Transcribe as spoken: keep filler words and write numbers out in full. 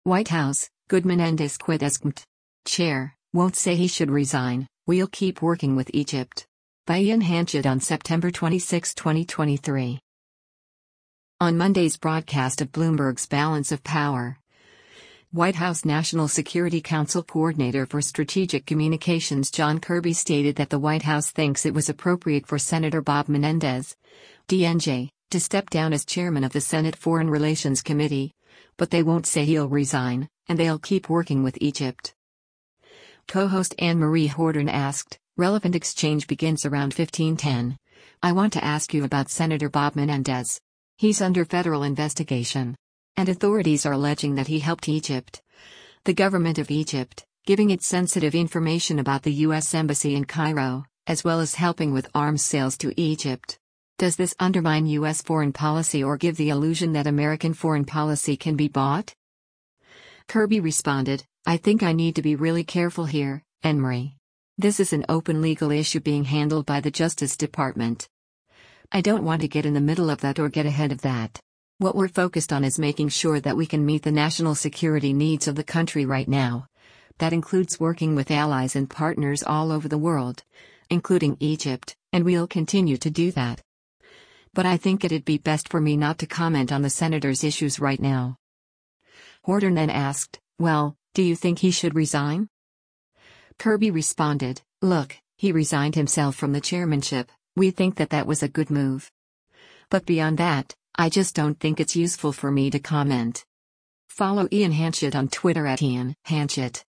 White House, good Menendez quit as C M T. Chair, won't say he should resign, we'll keep working with Egypt. By Ian Hanchett on September twenty-sixth, twenty twenty-three. On Monday's broadcast of Bloomberg's Balance of Power, White House National Security Council Coordinator for Strategic Communications John Kirby stated that the White House thinks it was appropriate for Senator Bob Menendez, D N J, to step down as chairman of the Senate Foreign Relations Committee, but they won't say he'll resign, and they'll keep working with Egypt. Co-host Anne-Marie Horton asked, relevant exchange begins around fifteen ten. I want to ask you about Senator Bob Menendez. He's under federal investigation. And authorities are alleging that he helped Egypt, the government of Egypt, giving it sensitive information about the U S Embassy in Cairo, as well as helping with arms sales to Egypt. Does this undermine U S foreign policy or give the illusion that American foreign policy can be bought? Kirby responded, I think I need to be really careful here, Anne-Marie. This is an open legal issue being handled by the Justice Department. I don't want to get in the middle of that or get ahead of that. What we're focused on is making sure that we can meet the national security needs of the country right now. That includes working with allies and partners all over the world, including Egypt, and we'll continue to do that. But I think it'd be best for me not to comment on the senator's issues right now. Horton then asked, well, do you think he should resign? Kirby responded, look, he resigned himself from the chairmanship. We think that that was a good move. But beyond that, I just don't think it's useful for me to comment. Follow Ian Hanchett on Twitter at Ian Hanchett.